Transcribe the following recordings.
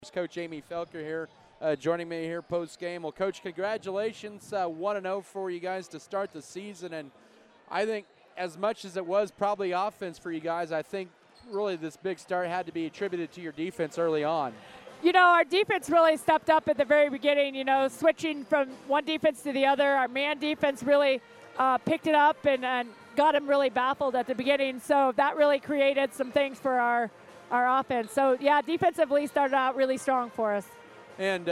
Coach Amy Felker here, joining me here post game. Well, Coach, congratulations, 1-0 for you guys to start the season, and I think as much as it was probably offense for you guys, I think really this big start had to be attributed to your defense early on. You know, our defense really stepped up at the very beginning, switching from one defense to the other. Our man defense really picked it up and got them really baffled at the beginning. So that really created some things for our offense. So, yeah, defensively started out really strong for us. And,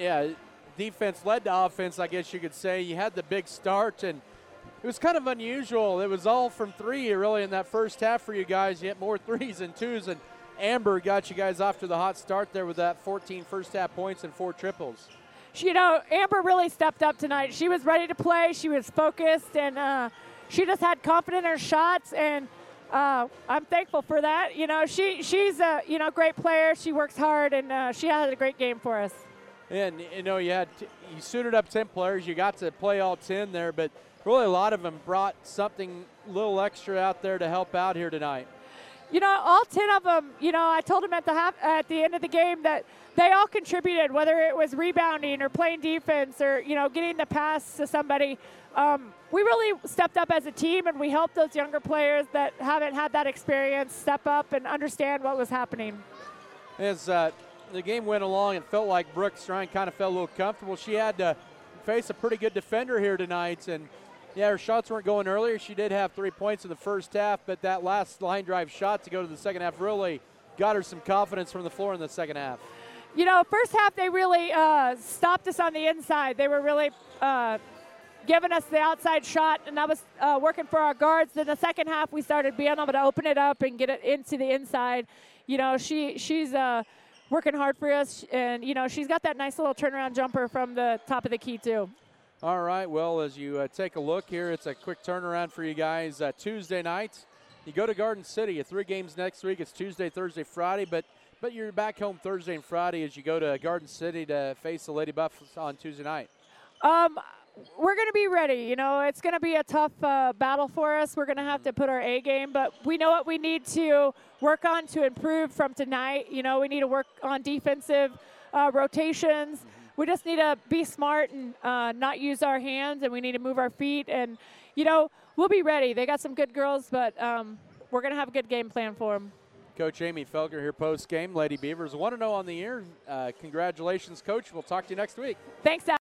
defense led to offense, I guess you could say. You had the big start, and it was kind of unusual. It was all from three, really, in that first half for you guys. You hit more threes and twos, and Amber got you guys off to the hot start there with that 14 first-half points and 4 triples. Amber really stepped up tonight. She was ready to play. She was focused, and she just had confidence in her shots, and I'm thankful for that. She's a great player. She works hard, and she had a great game for us. And you suited up 10 players. You got to play all 10 there, but really a lot of them brought something a little extra out there to help out here tonight. All 10 of them. I told them at the end of the game that they all contributed, whether it was rebounding or playing defense or getting the pass to somebody. We really stepped up as a team, and we helped those younger players that haven't had that experience step up and understand what was happening. As the game went along, it felt like Brooke Strine kind of felt a little comfortable. She had to face a pretty good defender here tonight, and her shots weren't going earlier. She did have 3 points in the first half, but that last line drive shot to go to the second half really got her some confidence from the floor in the second half. First half they really stopped us on the inside. They were really giving us the outside shot, and that was working for our guards. Then the second half we started being able to open it up and get it into the inside. She's working hard for us, and she's got that nice little turnaround jumper from the top of the key too. All right, well, as you take a look here, it's a quick turnaround for you guys. Tuesday night, you go to Garden City. 3 games next week. It's Tuesday, Thursday, Friday, but you're back home Thursday and Friday as you go to Garden City to face the Lady Buffs on Tuesday night. We're going to be ready. It's going to be a tough battle for us. We're going to have to put our A game, but we know what we need to work on to improve from tonight. We need to work on defensive rotations. We just need to be smart and not use our hands, and we need to move our feet. And, we'll be ready. They got some good girls, but we're going to have a good game plan for them. Coach Amy Felker here post-game. Lady Beavers 1-0 on the year. Congratulations, Coach. We'll talk to you next week. Thanks, Al.